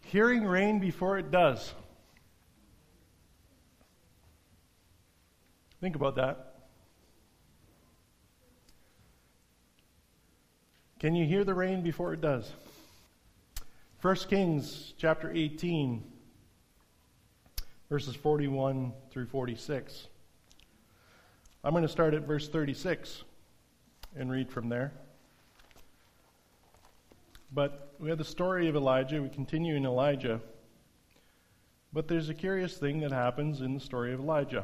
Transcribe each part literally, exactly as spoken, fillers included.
Hearing rain before it does. Think about that. Can you hear the rain before it does? First Kings chapter eighteen, verses forty-one through forty-six. I'm going to start at verse thirty-six and read from there. But we have the story of Elijah. We continue in Elijah. But there's a curious thing that happens in the story of Elijah.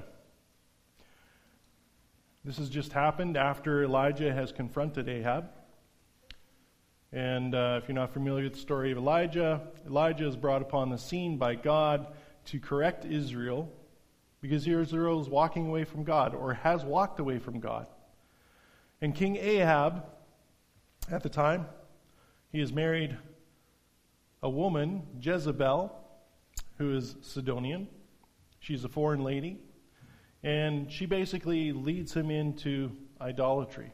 This has just happened after Elijah has confronted Ahab. And uh, if you're not familiar with the story of Elijah, Elijah is brought upon the scene by God to correct Israel because Israel is walking away from God or has walked away from God. And King Ahab, at the time, he has married a woman, Jezebel, who is Sidonian. She's a foreign lady. And she basically leads him into idolatry.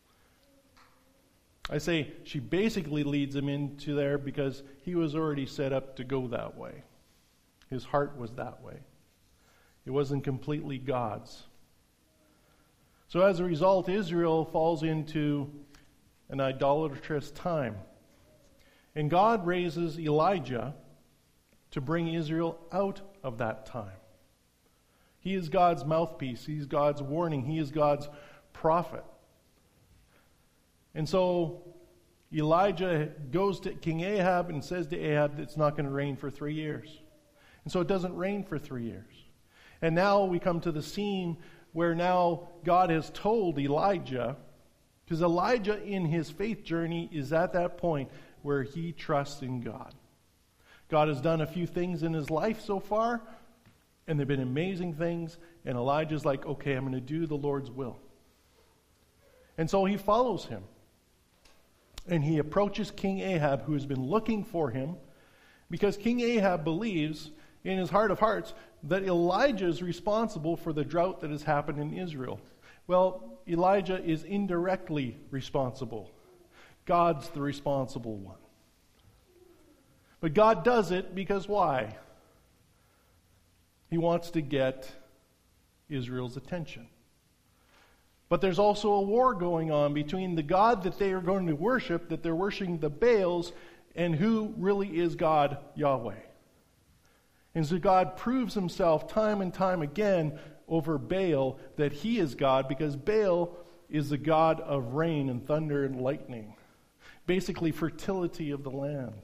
I say she basically leads him into there because he was already set up to go that way. His heart was that way. It wasn't completely God's. So as a result, Israel falls into an idolatrous time. And God raises Elijah to bring Israel out of that time. He is God's mouthpiece. He's God's warning. He is God's prophet. And so Elijah goes to King Ahab and says to Ahab that it's not going to rain for three years. And so it doesn't rain for three years. And now we come to the scene where now God has told Elijah, because Elijah in his faith journey is at that point where he trusts in God. God has done a few things in his life so far, and they've been amazing things, and Elijah's like, okay, I'm going to do the Lord's will. And so he follows him. And he approaches King Ahab, who has been looking for him, because King Ahab believes in his heart of hearts that Elijah is responsible for the drought that has happened in Israel. Well, Elijah is indirectly responsible. God's the responsible one. But God does it because why? He wants to get Israel's attention. But there's also a war going on between the God that they are going to worship, that they're worshiping the Baals, and who really is God, Yahweh. And so God proves himself time and time again over Baal that he is God, because Baal is the god of rain and thunder and lightning. Basically, fertility of the land.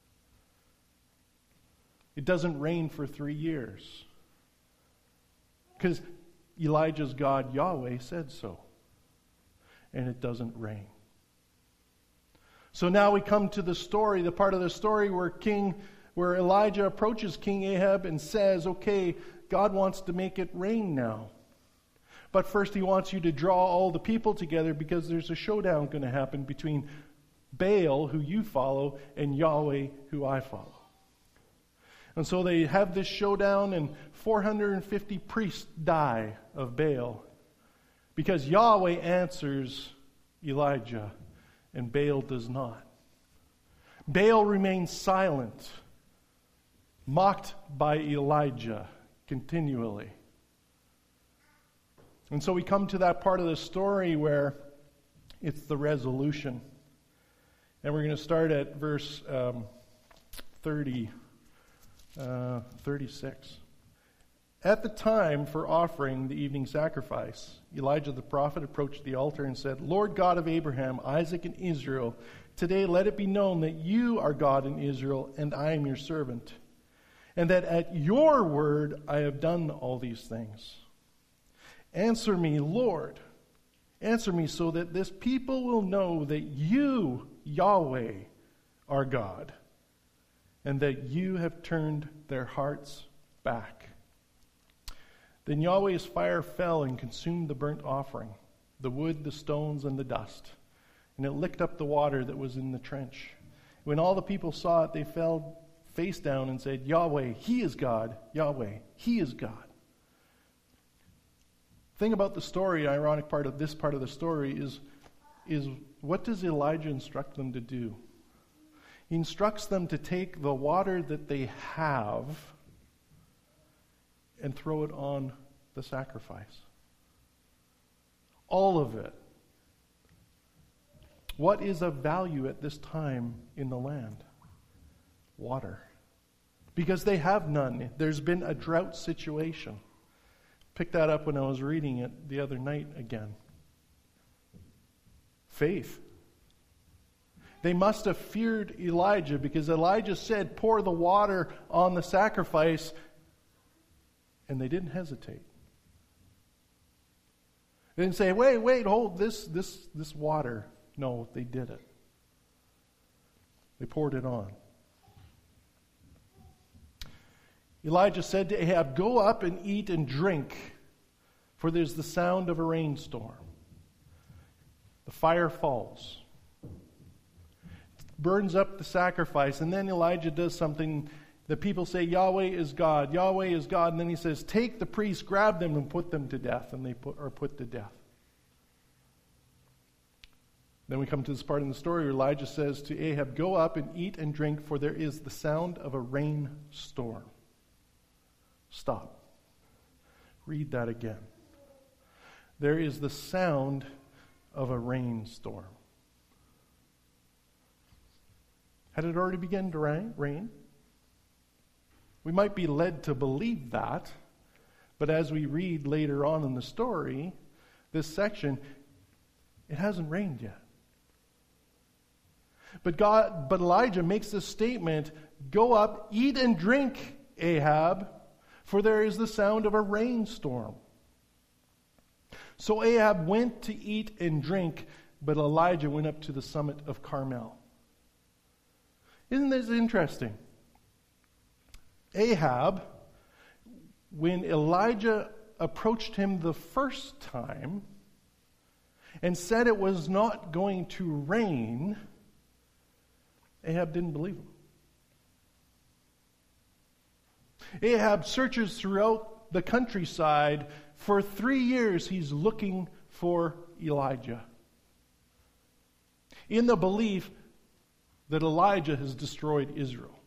It doesn't rain for three years. Because Elijah's God, Yahweh, said so. And it doesn't rain. So now we come to the story, the part of the story where King, where Elijah approaches King Ahab and says, okay, God wants to make it rain now. But first he wants you to draw all the people together because there's a showdown going to happen between Baal, who you follow, and Yahweh, who I follow. And so they have this showdown, and four hundred fifty priests die of Baal because Yahweh answers Elijah and Baal does not. Baal remains silent, mocked by Elijah continually. And so we come to that part of the story where it's the resolution. And we're going to start at verse um, thirty. Uh, thirty-six. At the time for offering the evening sacrifice, Elijah the prophet approached the altar and said, Lord God of Abraham, Isaac, and Israel, today let it be known that you are God in Israel, and I am your servant, and that at your word I have done all these things. Answer me, Lord. Answer me so that this people will know that you, Yahweh, are God, and that you have turned their hearts back. Then Yahweh's fire fell and consumed the burnt offering, the wood, the stones, and the dust. And it licked up the water that was in the trench. When all the people saw it, they fell face down and said, Yahweh, He is God. Yahweh, He is God. The thing about the story, ironic part of this part of the story, is, is what does Elijah instruct them to do? He instructs them to take the water that they have and throw it on the sacrifice. All of it. What is of value at this time in the land? Water. Because they have none. There's been a drought situation. Picked that up when I was reading it the other night again. Faith. They must have feared Elijah because Elijah said, pour the water on the sacrifice, and they didn't hesitate. They didn't say, wait, wait, hold this, this, this water. No, they did it. They poured it on. Elijah said to Ahab, go up and eat and drink, for there's the sound of a rainstorm. The fire falls. Burns up the sacrifice, and then Elijah does something. The people say, Yahweh is God, Yahweh is God, and then he says, take the priests, grab them, and put them to death, and they put, are put to death. Then we come to this part in the story where Elijah says to Ahab, go up and eat and drink, for there is the sound of a rainstorm. Stop. Read that again. There is the sound of a rainstorm. Had it already begun to rain? We might be led to believe that, but as we read later on in the story, this section, it hasn't rained yet. But God, but Elijah makes this statement, go up, eat and drink, Ahab, for there is the sound of a rainstorm. So Ahab went to eat and drink, but Elijah went up to the summit of Carmel. Isn't this interesting? Ahab, when Elijah approached him the first time and said it was not going to rain, Ahab didn't believe him. Ahab searches throughout the countryside. For three years, he's looking for Elijah, in the belief that Elijah has destroyed Israel.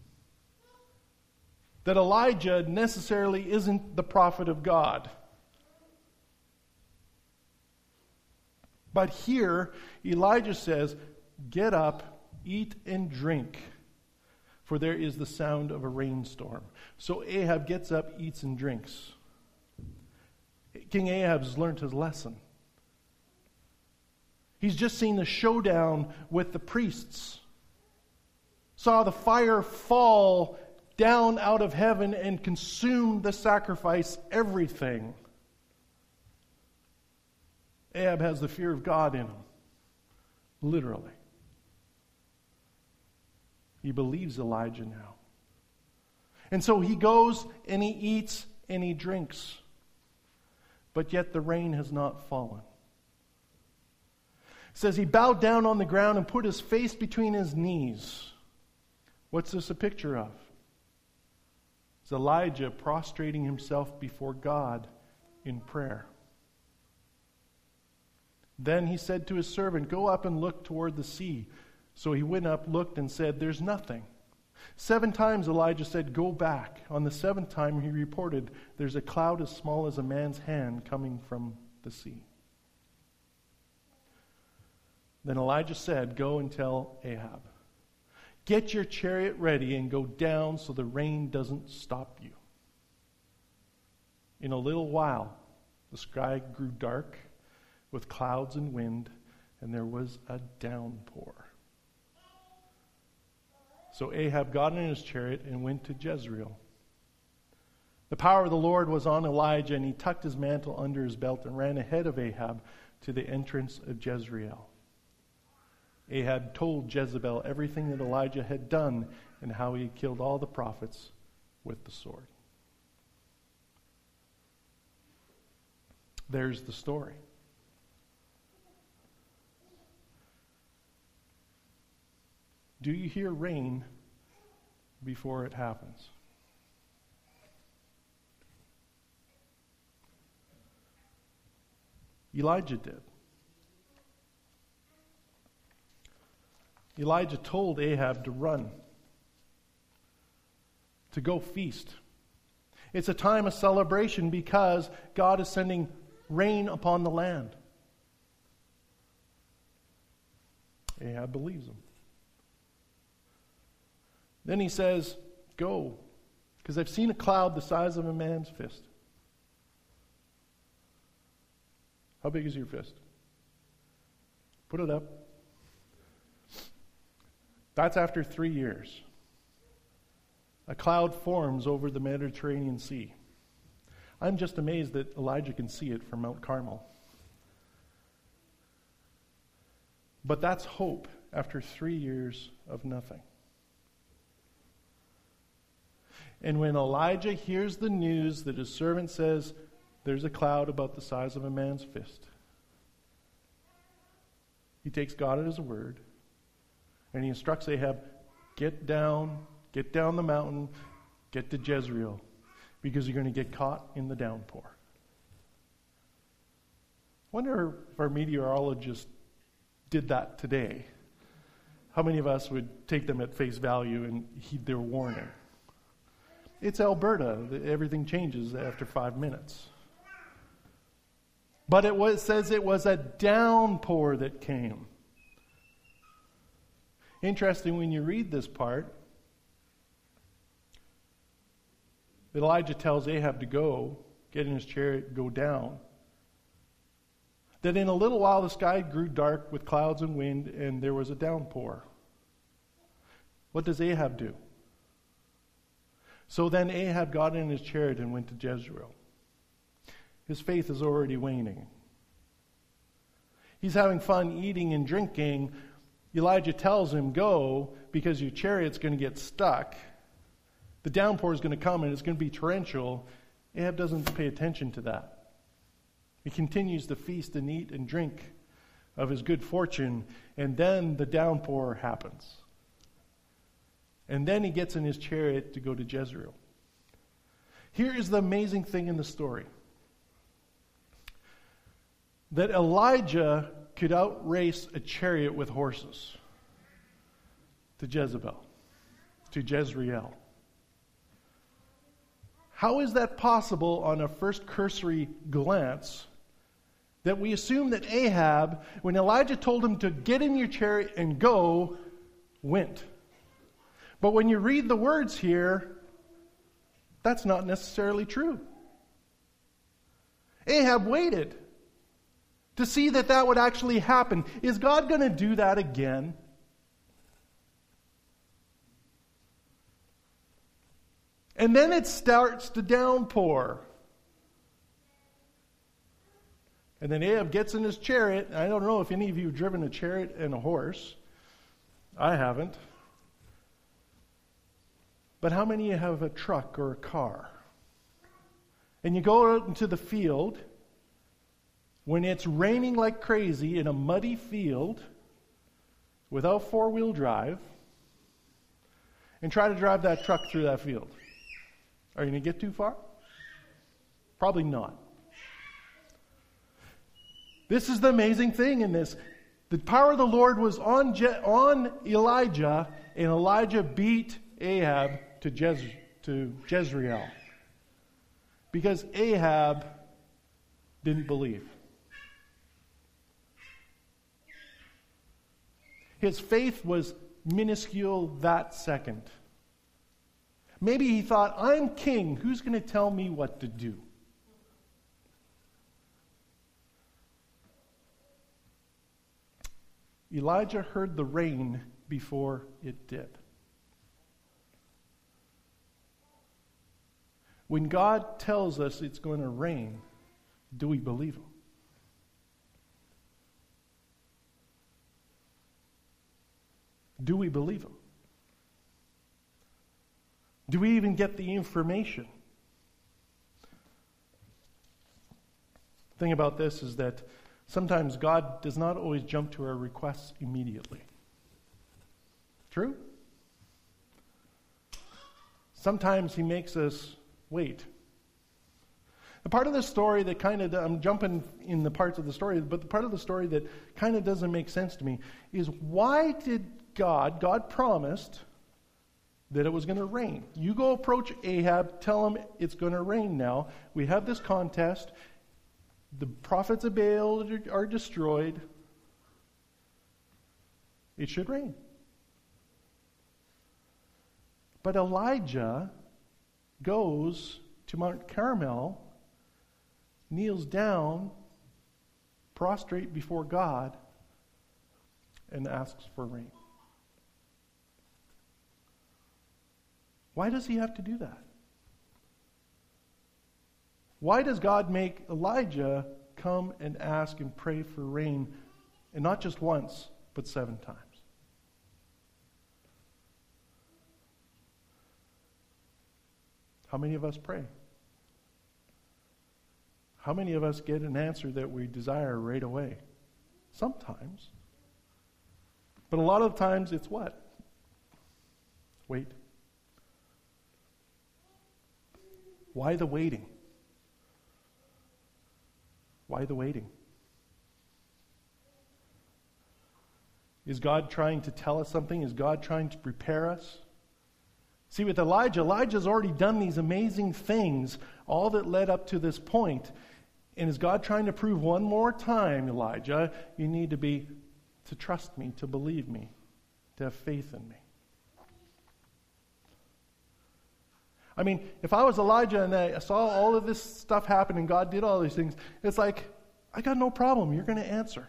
That Elijah necessarily isn't the prophet of God. But here, Elijah says, get up, eat and drink, for there is the sound of a rainstorm. So Ahab gets up, eats and drinks. King Ahab has learned his lesson. He's just seen the showdown with the priests. Saw the fire fall down out of heaven and consume the sacrifice, everything. Ahab has the fear of God in him. Literally. He believes Elijah now. And so he goes and he eats and he drinks. But yet the rain has not fallen. It says he bowed down on the ground and put his face between his knees. What's this a picture of? It's Elijah prostrating himself before God in prayer. Then he said to his servant, go up and look toward the sea. So he went up, looked, and said, there's nothing. Seven times Elijah said, go back. On the seventh time he reported, there's a cloud as small as a man's hand coming from the sea. Then Elijah said, go and tell Ahab, get your chariot ready and go down so the rain doesn't stop you. In a little while, the sky grew dark with clouds and wind, and there was a downpour. So Ahab got in his chariot and went to Jezreel. The power of the Lord was on Elijah, and he tucked his mantle under his belt and ran ahead of Ahab to the entrance of Jezreel. Ahab told Jezebel everything that Elijah had done and how he had killed all the prophets with the sword. There's the story. Do you hear rain before it happens? Elijah did. Elijah told Ahab to run, to go feast. It's a time of celebration because God is sending rain upon the land. Ahab believes him. Then he says, go, because I've seen a cloud the size of a man's fist. How big is your fist? Put it up. That's after three years. A cloud forms over the Mediterranean Sea. I'm just amazed that Elijah can see it from Mount Carmel. But that's hope after three years of nothing. And when Elijah hears the news that his servant says, there's a cloud about the size of a man's fist, he takes God at his word, and he instructs Ahab, get down, get down the mountain, get to Jezreel, because you're going to get caught in the downpour. I wonder if our meteorologists did that today. How many of us would take them at face value and heed their warning? It's Alberta. Everything changes after five minutes. But it was, says it was a downpour that came. Interesting when you read this part, that Elijah tells Ahab to go, get in his chariot, go down. That in a little while the sky grew dark with clouds and wind, and there was a downpour. What does Ahab do? So then Ahab got in his chariot and went to Jezreel. His faith is already waning. He's having fun eating and drinking. Elijah tells him, go, because your chariot's going to get stuck. The downpour is going to come and it's going to be torrential. Ahab doesn't pay attention to that. He continues to feast and eat and drink of his good fortune, and then the downpour happens. And then he gets in his chariot to go to Jezreel. Here is the amazing thing in the story. That Elijah could outrace a chariot with horses to Jezebel, to Jezreel. How is that possible on a first cursory glance that we assume that Ahab, when Elijah told him to get in your chariot and go, went? But when you read the words here, that's not necessarily true. Ahab waited to see that that would actually happen. Is God going to do that again? And then it starts to downpour. And then Ahab gets in his chariot. I don't know if any of you have driven a chariot and a horse. I haven't. But how many of you have a truck or a car? And you go out into the field when it's raining like crazy in a muddy field without four-wheel drive and try to drive that truck through that field. Are you going to get too far? Probably not. This is the amazing thing in this. The power of the Lord was on, Je- on Elijah, and Elijah beat Ahab to, Jez- to Jezreel. Because Ahab didn't believe. His faith was minuscule that second. Maybe he thought, I'm king. Who's going to tell me what to do? Elijah heard the rain before it did. When God tells us it's going to rain, do we believe him? Do we believe him? Do we even get the information? The thing about this is that sometimes God does not always jump to our requests immediately. True? Sometimes he makes us wait. The part of the story that kind of, I'm jumping in the parts of the story, but the part of the story that kind of doesn't make sense to me is, why did God. God promised that it was going to rain. You go approach Ahab, tell him it's going to rain now. We have this contest. The prophets of Baal are destroyed. It should rain. But Elijah goes to Mount Carmel, kneels down, prostrate before God, and asks for rain. Why does he have to do that? Why does God make Elijah come and ask and pray for rain, and not just once, but seven times? How many of us pray? How many of us get an answer that we desire right away? Sometimes. But a lot of times it's what? Wait. Why the waiting? Why the waiting? Is God trying to tell us something? Is God trying to prepare us? See, with Elijah, Elijah's already done these amazing things, all that led up to this point. And is God trying to prove one more time, Elijah, you need to be, to trust me, to believe me, to have faith in me? I mean, if I was Elijah and I saw all of this stuff happen and God did all these things, it's like, I got no problem. You're going to answer.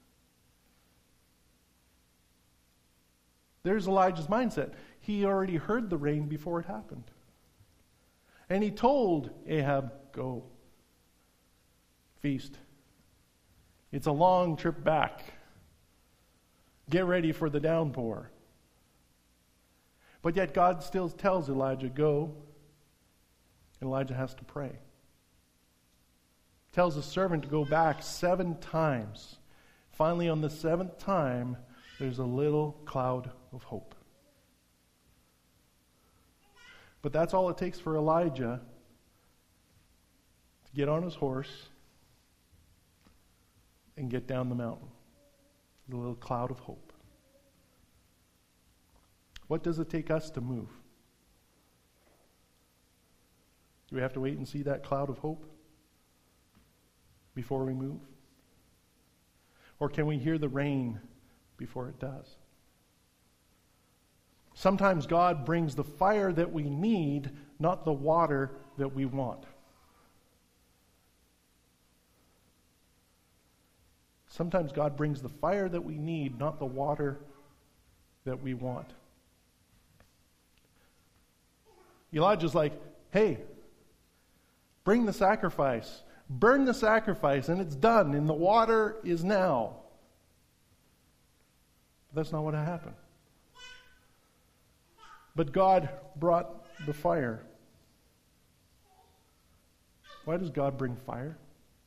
There's Elijah's mindset. He already heard the rain before it happened. And he told Ahab, go. Feast. It's a long trip back. Get ready for the downpour. But yet God still tells Elijah, go. And Elijah has to pray. Tells the servant to go back seven times. Finally, on the seventh time, there's a little cloud of hope. But that's all it takes for Elijah to get on his horse and get down the mountain. The little cloud of hope. What does it take us to move? Do we have to wait and see that cloud of hope before we move? Or can we hear the rain before it does? Sometimes God brings the fire that we need, not the water that we want. Sometimes God brings the fire that we need, not the water that we want. Elijah's like, hey, bring the sacrifice. Burn the sacrifice, and it's done, and the water is now. But that's not what happened. But God brought the fire. Why does God bring fire?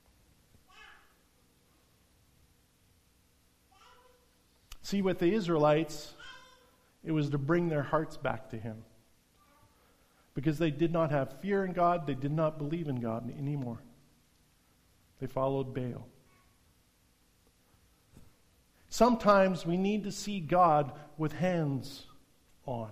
See, with the Israelites, it was to bring their hearts back to Him. Because they did not have fear in God, they did not believe in God anymore. They followed Baal. Sometimes we need to see God with hands on.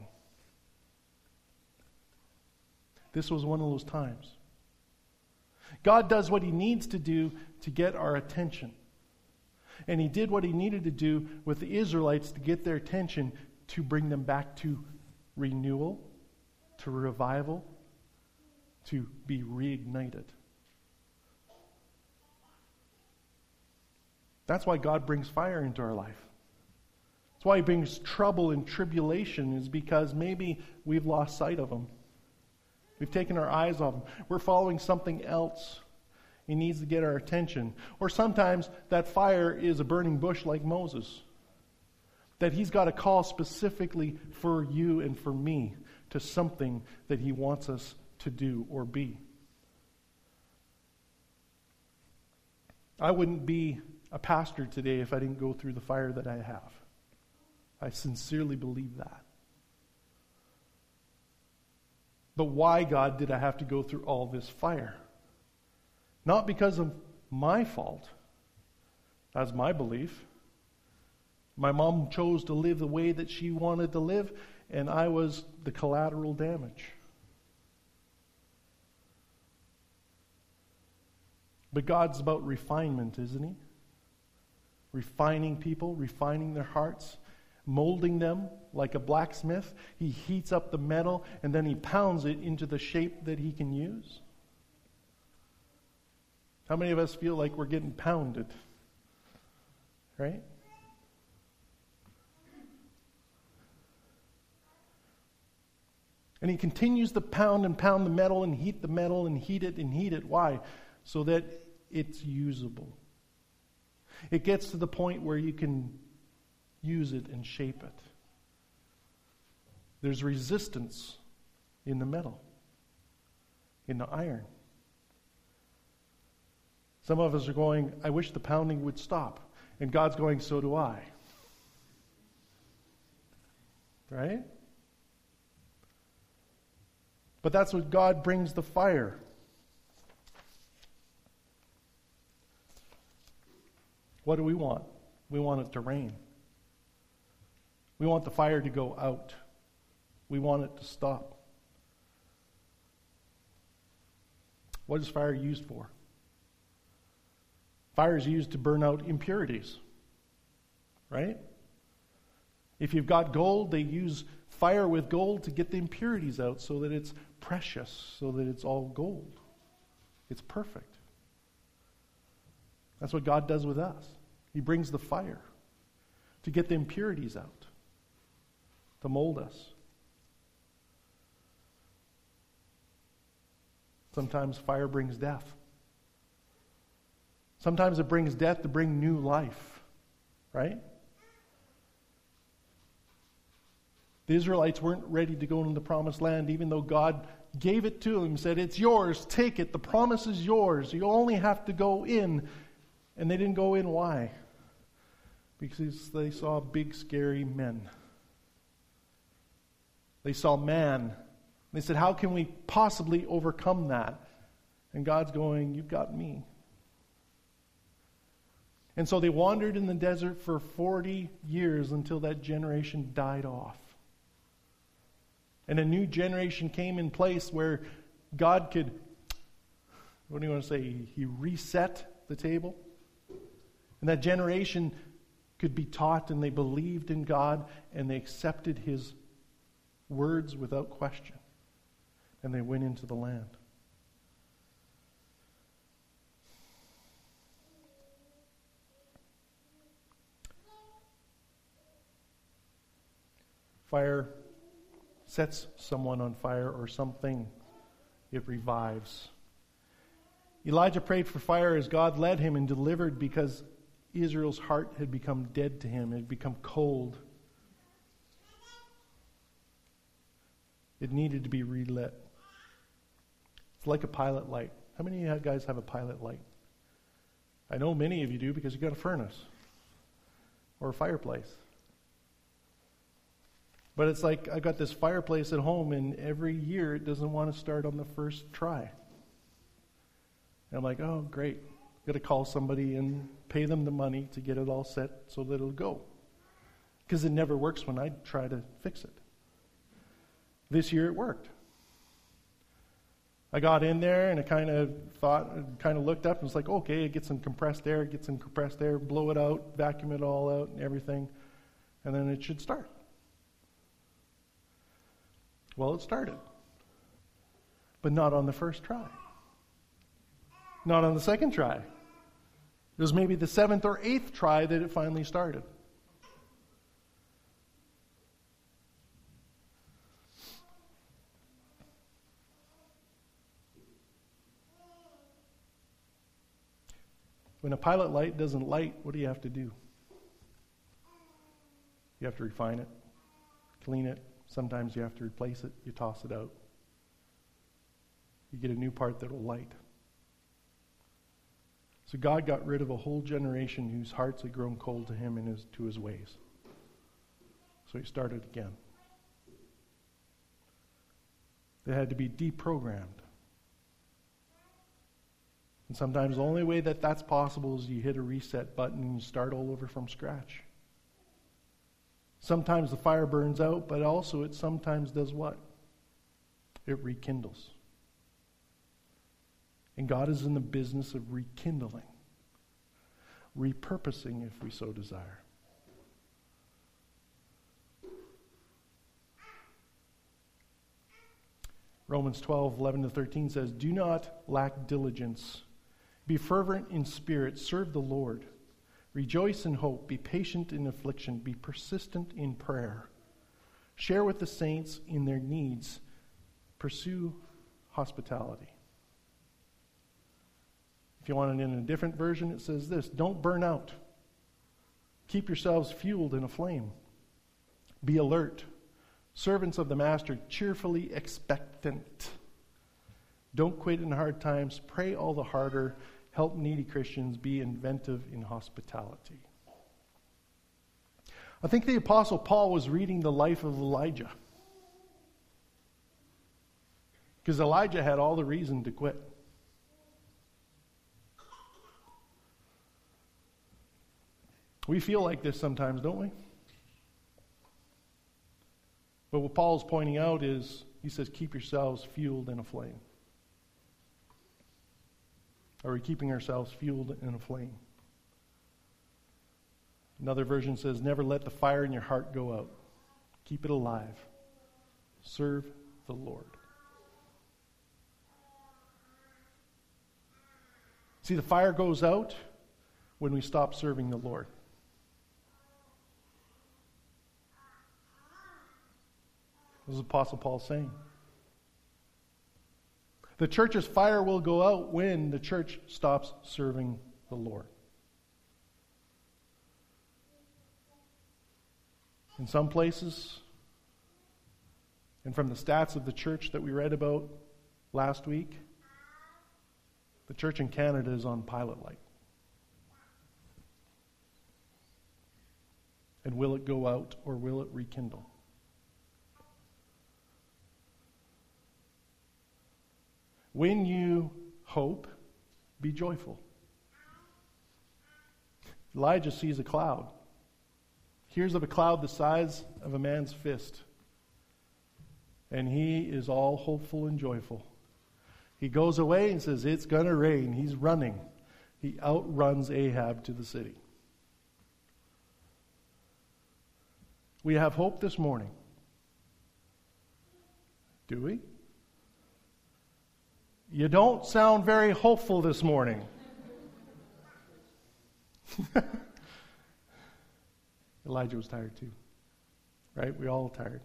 This was one of those times. God does what He needs to do to get our attention. And He did what He needed to do with the Israelites to get their attention, to bring them back to renewal, to revival, to be reignited. That's why God brings fire into our life. That's why He brings trouble and tribulation, is because maybe we've lost sight of Him. We've taken our eyes off Him. We're following something else. He needs to get our attention. Or sometimes that fire is a burning bush like Moses. That He's got a call specifically for you and for me to something that He wants us to do or be. I wouldn't be a pastor today if I didn't go through the fire that I have. I sincerely believe that. But why, God, did I have to go through all this fire? Not because of my fault. That's my belief. My mom chose to live the way that she wanted to live, and I was the collateral damage. But God's about refinement, isn't He? Refining people, refining their hearts, molding them like a blacksmith. He heats up the metal, and then He pounds it into the shape that He can use. How many of us feel like we're getting pounded? Right? And He continues to pound and pound the metal and heat the metal and heat it and heat it. Why? So that it's usable. It gets to the point where you can use it and shape it. There's resistance in the metal, in the iron. Some of us are going, I wish the pounding would stop. And God's going, so do I. Right? But that's what God brings the fire. What do we want? We want it to rain. We want the fire to go out. We want it to stop. What is fire used for? Fire is used to burn out impurities. Right? If you've got gold, they use fire with gold to get the impurities out so that it's precious, so that it's all gold. It's perfect. That's what God does with us. He brings the fire to get the impurities out, to mold us. Sometimes fire brings death. Sometimes it brings death to bring new life, right? The Israelites weren't ready to go into the promised land, even though God gave it to them, said, it's yours, take it, the promise is yours, you only have to go in. And they didn't go in. Why? Because they saw big, scary men. They saw man. They said, how can we possibly overcome that? And God's going, you've got me. And so they wandered in the desert for forty years until that generation died off. And a new generation came in place where God could, what do you want to say, He reset the table? And that generation could be taught, and they believed in God, and they accepted His words without question. And they went into the land. Fire sets someone on fire or something. It revives. Elijah prayed for fire as God led him and delivered because Israel's heart had become dead to him. It had become cold. It needed to be relit. It's like a pilot light. How many of you guys have a pilot light? I know many of you do because you've got a furnace or a fireplace. But it's like I got this fireplace at home, and every year it doesn't want to start on the first try. And I'm like, oh, great. Got to call somebody and pay them the money to get it all set so that it'll go. Because it never works when I try to fix it. This year it worked. I got in there and I kind of thought, kind of looked up and was like, okay, get some compressed air, get some compressed air, blow it out, vacuum it all out and everything, and then it should start. Well, it started. But not on the first try. Not on the second try. It was maybe the seventh or eighth try that it finally started. When a pilot light doesn't light, what do you have to do? You have to refine it, clean it. Sometimes you have to replace it. You toss it out. You get a new part that will light. So God got rid of a whole generation whose hearts had grown cold to Him and his, to His ways. So He started again. They had to be deprogrammed. And sometimes the only way that that's possible is you hit a reset button and you start all over from scratch. Sometimes the fire burns out, but also it sometimes does what? It rekindles. And God is in the business of rekindling, repurposing if we so desire. Romans twelve, eleven to thirteen says, "Do not lack diligence. Be fervent in spirit. Serve the Lord. Rejoice in hope. Be patient in affliction. Be persistent in prayer. Share with the saints in their needs. Pursue hospitality." If you want it in a different version, it says this: "Don't burn out. Keep yourselves fueled in a flame. Be alert. Servants of the Master, cheerfully expectant. Don't quit in hard times. Pray all the harder. Help needy Christians. Be inventive in hospitality." I think the Apostle Paul was reading the life of Elijah. Because Elijah had all the reason to quit. We feel like this sometimes, don't we? But what Paul's pointing out is, he says, keep yourselves fueled in a flame. Are we keeping ourselves fueled in a flame? Another version says, never let the fire in your heart go out. Keep it alive. Serve the Lord. See, the fire goes out when we stop serving the Lord. This is Apostle Paul saying. The church's fire will go out when the church stops serving the Lord. In some places, and from the stats of the church that we read about last week, the church in Canada is on pilot light. And will it go out or will it rekindle? When you hope, be joyful. Elijah sees a cloud. Hears of a cloud the size of a man's fist. And he is all hopeful and joyful. He goes away and says, it's going to rain. He's running. He outruns Ahab to the city. We have hope this morning. Do we? You don't sound very hopeful this morning. Elijah was tired too. Right? We all tired.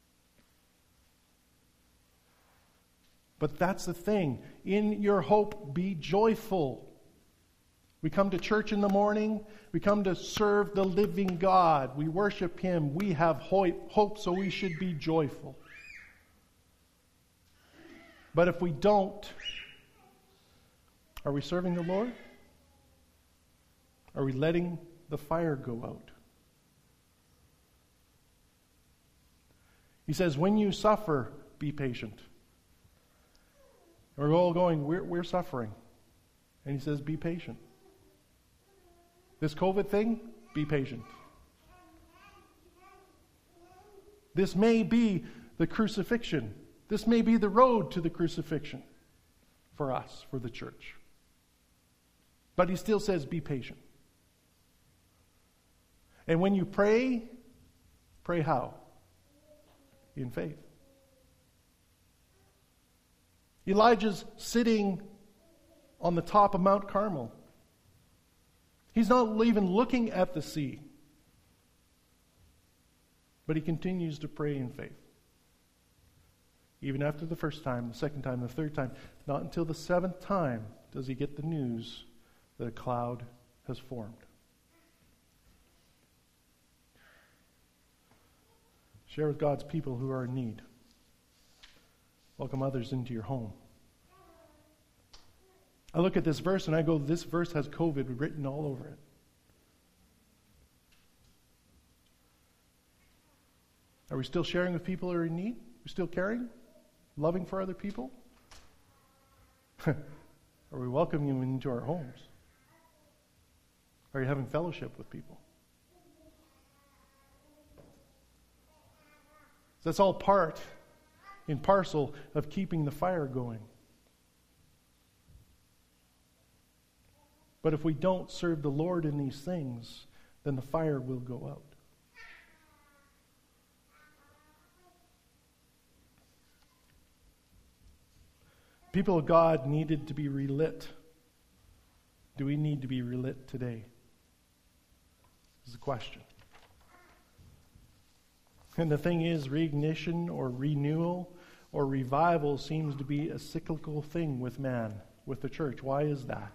But that's the thing. In your hope, be joyful. We come to church in the morning. We come to serve the living God. We worship Him. We have hope, so we should be joyful. But if we don't, are we serving the Lord? Are we letting the fire go out? He says, when you suffer, be patient. And we're all going, we're, we're suffering. And he says, be patient. This COVID thing, be patient. This may be the crucifixion. This may be the road to the crucifixion for us, for the church. But he still says, be patient. And when you pray, pray how? In faith. Elijah's sitting on the top of Mount Carmel. He's not even looking at the sea. But he continues to pray in faith. Even after the first time, the second time, the third time, not until the seventh time does he get the news that a cloud has formed. Share with God's people who are in need. Welcome others into your home. I look at this verse and I go, this verse has COVID written all over it. Are we still sharing with people who are in need? Are we still caring? Loving for other people? Are we welcoming them into our homes? Are you having fellowship with people? That's all part and parcel of keeping the fire going. But if we don't serve the Lord in these things, then the fire will go out. People of God needed to be relit. Do we need to be relit today? This is the question. And the thing is, reignition or renewal or revival seems to be a cyclical thing with man, with the church. Why is that?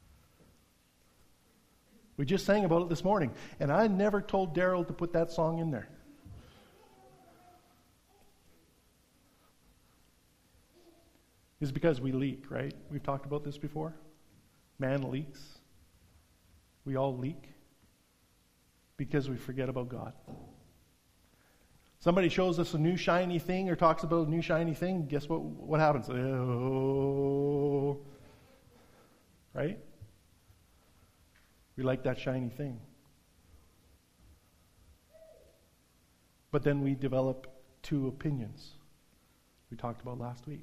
We just sang about it this morning, and I never told Daryl to put that song in there. It's because we leak, right? We've talked about this before. Man leaks. We all leak because we forget about God. Somebody shows us a new shiny thing or talks about a new shiny thing, guess what what happens? Oh, right? We like that shiny thing. But then we develop two opinions. We talked about last week.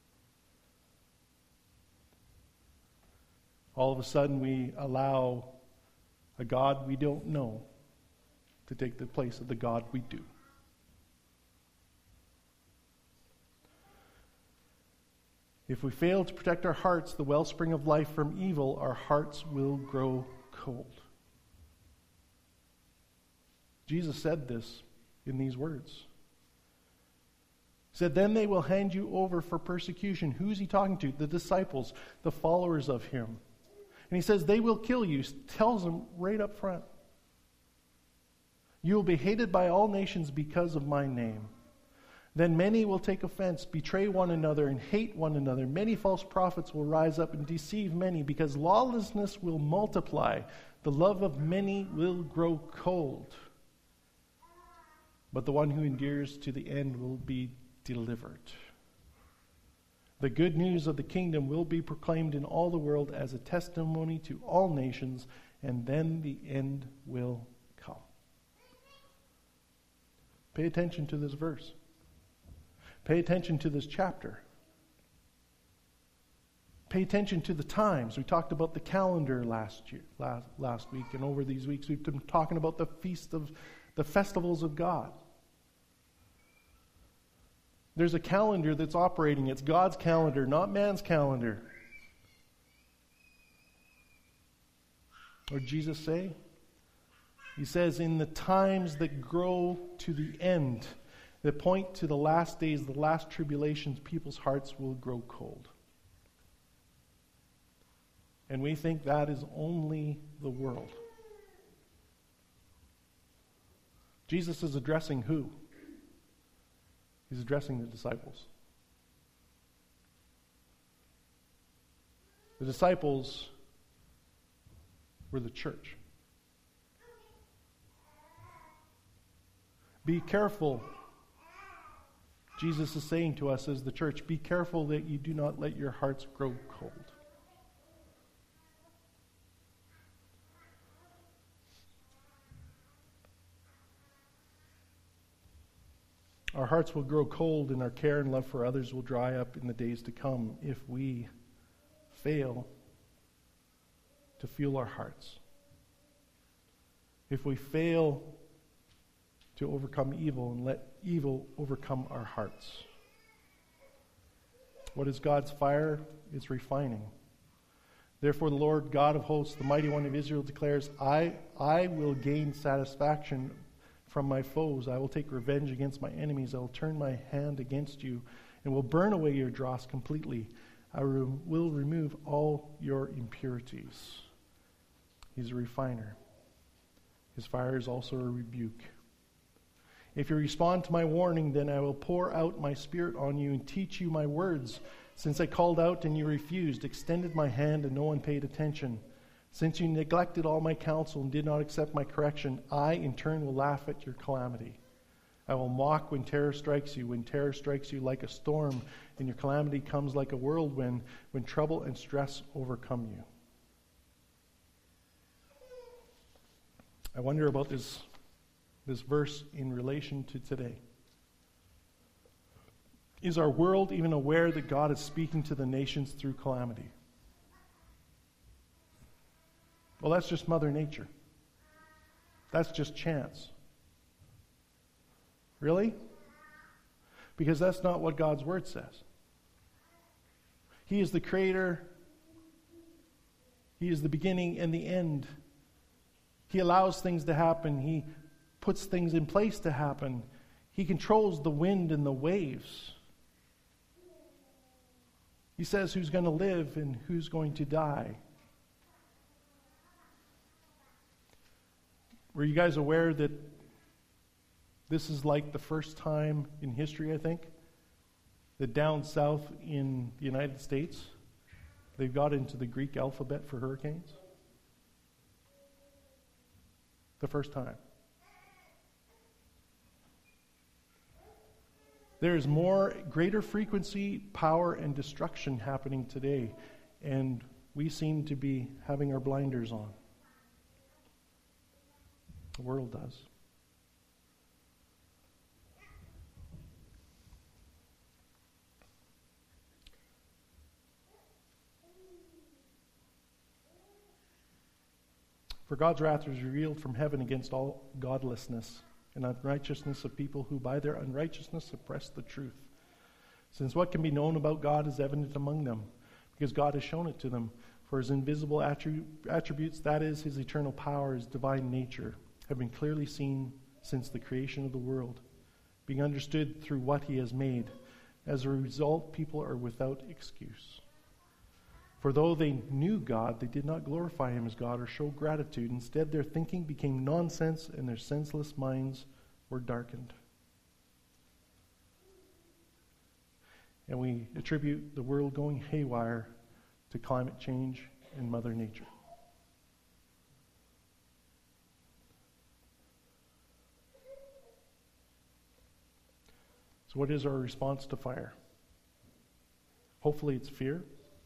All of a sudden we allow a God we don't know to take the place of the God we do. If we fail to protect our hearts, the wellspring of life from evil, our hearts will grow cold. Jesus said this in these words. He said, then they will hand you over for persecution. Who's he talking to? The disciples, the followers of him. And he says, they will kill you. Tells them right up front. You will be hated by all nations because of my name. Then many will take offense, betray one another, and hate one another. Many false prophets will rise up and deceive many, because lawlessness will multiply. The love of many will grow cold. But the one who endures to the end will be delivered. The good news of the kingdom will be proclaimed in all the world as a testimony to all nations, and then the end will come. Pay attention to this verse. Pay attention to this chapter. Pay attention to the times. We talked about the calendar last year, last, last week, and over these weeks we've been talking about the feast of the festivals of God. There's a calendar that's operating. It's God's calendar, not man's calendar. What did Jesus say? He says, in the times that grow to the end, that point to the last days, the last tribulations, people's hearts will grow cold. And we think that is only the world. Jesus is addressing who? He's addressing the disciples. The disciples were the church. Be careful. Jesus is saying to us as the church, be careful that you do not let your hearts grow cold. Our hearts will grow cold and our care and love for others will dry up in the days to come if we fail to fuel our hearts. If we fail to overcome evil and let evil overcome our hearts. What is God's fire? It's refining. Therefore the Lord God of hosts, the mighty one of Israel, declares, I, I will gain satisfaction from my foes. I will take revenge against my enemies. I will turn my hand against you and will burn away your dross completely. I re- will remove all your impurities. He's a refiner. His fire is also a rebuke. If you respond to my warning, then I will pour out my spirit on you and teach you my words. Since I called out and you refused, extended my hand and no one paid attention. Since you neglected all my counsel and did not accept my correction, I in turn will laugh at your calamity. I will mock when terror strikes you, when terror strikes you like a storm, and your calamity comes like a whirlwind, when trouble and stress overcome you. I wonder about this, this verse in relation to today. Is our world even aware that God is speaking to the nations through calamity? Well, that's just Mother Nature. That's just chance. Really? Because that's not what God's Word says. He is the Creator. He is the beginning and the end. He allows things to happen. He puts things in place to happen. He controls the wind and the waves. He says who's going to live and who's going to die. Were you guys aware that this is like the first time in history, I think, that down south in the United States, they've got into the Greek alphabet for hurricanes? The first time. There is more, greater frequency, power, and destruction happening today, and we seem to be having our blinders on. The world does. For God's wrath is revealed from heaven against all godlessness and unrighteousness of people who by their unrighteousness suppress the truth. Since what can be known about God is evident among them, because God has shown it to them. For his invisible attri- attributes, that is, his eternal power, his divine nature, have been clearly seen since the creation of the world, being understood through what he has made. As a result, people are without excuse. For though they knew God, they did not glorify him as God or show gratitude. Instead, their thinking became nonsense and their senseless minds were darkened. And we attribute the world going haywire to climate change and Mother Nature. So what is our response to fire? Hopefully it's fear.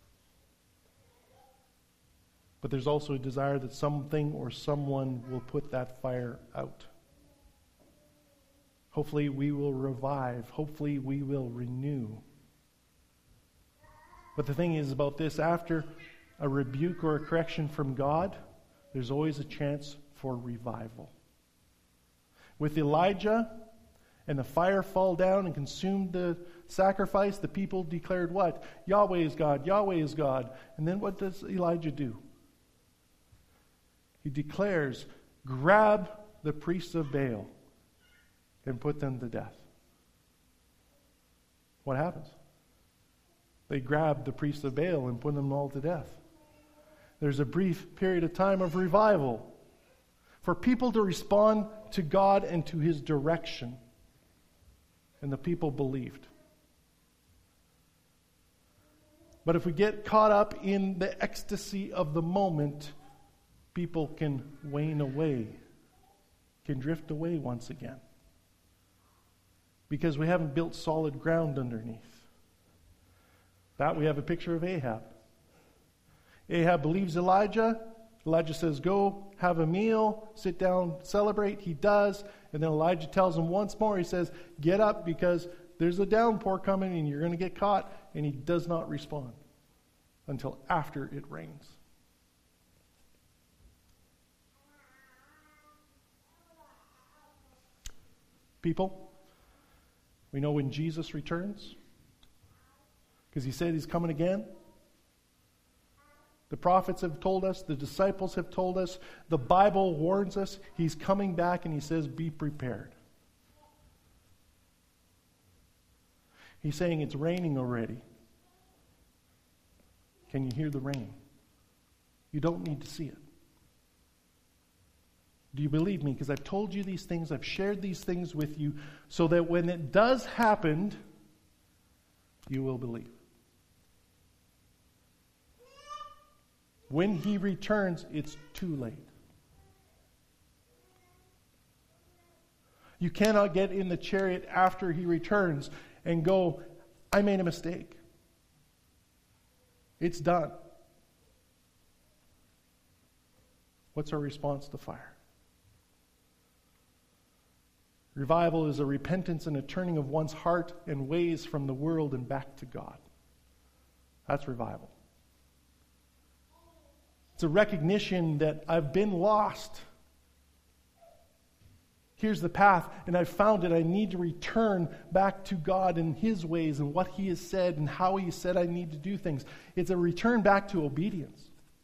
But there's also a desire that something or someone will put that fire out. Hopefully we will revive. Hopefully we will renew. But the thing is about this, after a rebuke or a correction from God, there's always a chance for revival. With Elijah and the fire fall down and consumed the sacrifice, the people declared what? Yahweh is God, Yahweh is God. And then what does Elijah do? He declares, grab the priests of Baal and put them to death. What happens? They grab the priests of Baal and put them all to death. There's a brief period of time of revival for people to respond to God and to his direction. And the people believed. But if we get caught up in the ecstasy of the moment, people can wane away, can drift away once again. Because we haven't built solid ground underneath. That we have a picture of Ahab. Ahab believes Elijah. Elijah says, go, have a meal, sit down, celebrate. He does. And then Elijah tells him once more, he says, get up because there's a downpour coming and you're going to get caught. And he does not respond until after it rains. People, we know when Jesus returns, because he said he's coming again. The prophets have told us, the disciples have told us, the Bible warns us, he's coming back and he says, be prepared. He's saying it's raining already. Can you hear the rain? You don't need to see it. Do you believe me? Because I've told you these things, I've shared these things with you, so that when it does happen, you will believe. When he returns, it's too late. You cannot get in the chariot after he returns and go, I made a mistake. It's done. What's our response to fire? Revival is a repentance and a turning of one's heart and ways from the world and back to God. That's revival. It's a recognition that I've been lost. Here's the path, and I've found it. I need to return back to God and His ways and what He has said and how He said I need to do things. It's a return back to obedience.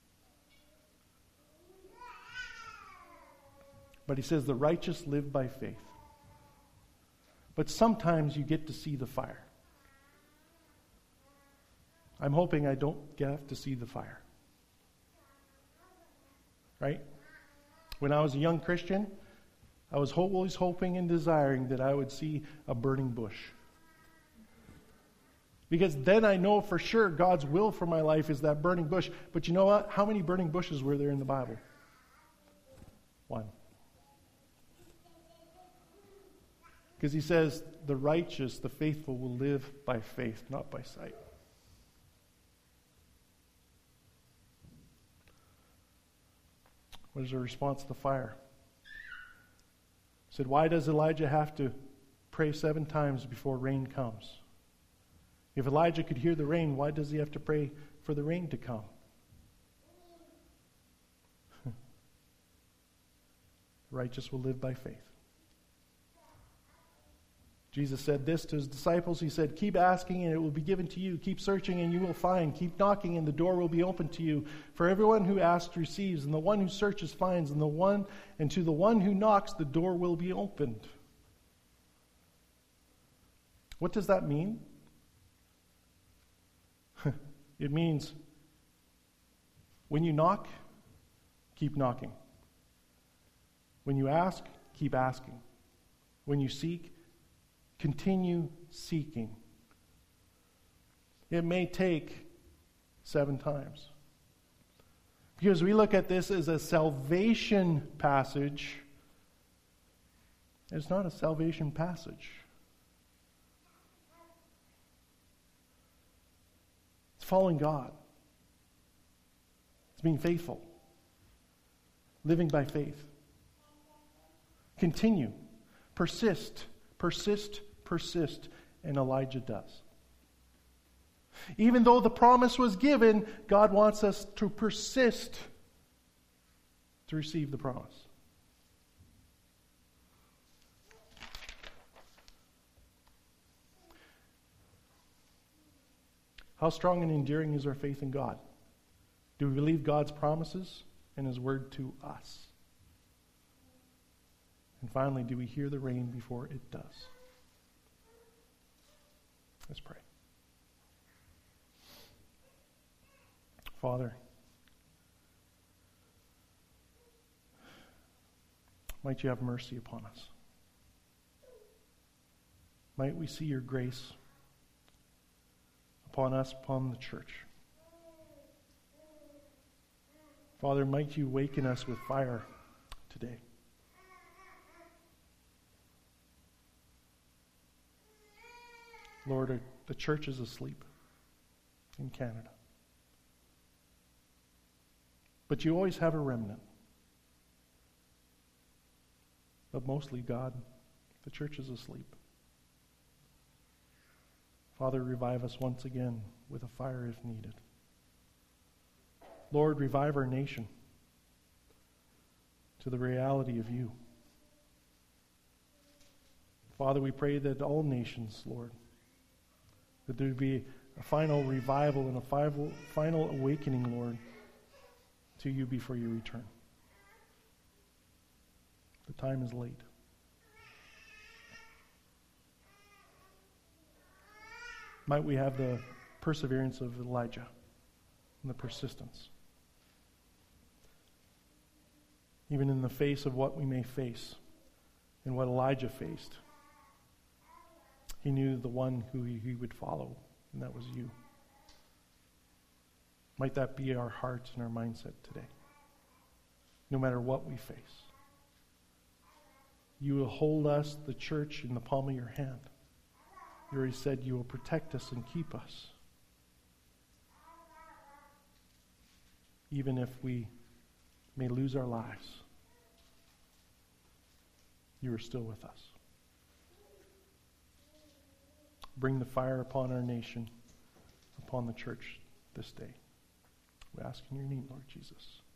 But He says the righteous live by faith. But sometimes you get to see the fire. I'm hoping I don't get to see the fire. Right? When I was a young Christian, I was always hoping and desiring that I would see a burning bush. Because then I know for sure God's will for my life is that burning bush. But you know what? How many burning bushes were there in the Bible? One. Because He says, the righteous, the faithful will live by faith, not by sight. What is the response to the fire? He said, why does Elijah have to pray seven times before rain comes? If Elijah could hear the rain, why does he have to pray for the rain to come? Righteous will live by faith. Jesus said this to His disciples. He said, keep asking and it will be given to you. Keep searching and you will find. Keep knocking and the door will be opened to you. For everyone who asks receives, and the one who searches finds, and the one and to the one who knocks the door will be opened. What does that mean? It means when you knock, keep knocking. When you ask, keep asking. When you seek, continue seeking. It may take seven times. Because we look at this as a salvation passage. It's not a salvation passage. It's following God. It's being faithful. Living by faith. Continue. Persist. Persist. Persist. And Elijah does. Even though the promise was given, God wants us to persist to receive the promise. How strong and enduring is our faith in God? Do we believe God's promises and His word to us? And finally, do we hear the rain before it does? Let's pray. Father, might you have mercy upon us. Might we see your grace upon us, upon the church. Father, might you waken us with fire today. Lord, the church is asleep in Canada. But you always have a remnant. But mostly, God, the church is asleep. Father, revive us once again with a fire if needed. Lord, revive our nation to the reality of you. Father, we pray that all nations, Lord, that there would be a final revival and a final, final awakening, Lord, to you before you return. The time is late. Might we have the perseverance of Elijah and the persistence. Even in the face of what we may face and what Elijah faced. He knew the one who he, he would follow, and that was you. Might that be our hearts and our mindset today. No matter what we face. You will hold us, the church, in the palm of your hand. You already said you will protect us and keep us. Even if we may lose our lives, you are still with us. Bring the fire upon our nation, upon the church this day. We ask in your name, Lord Jesus.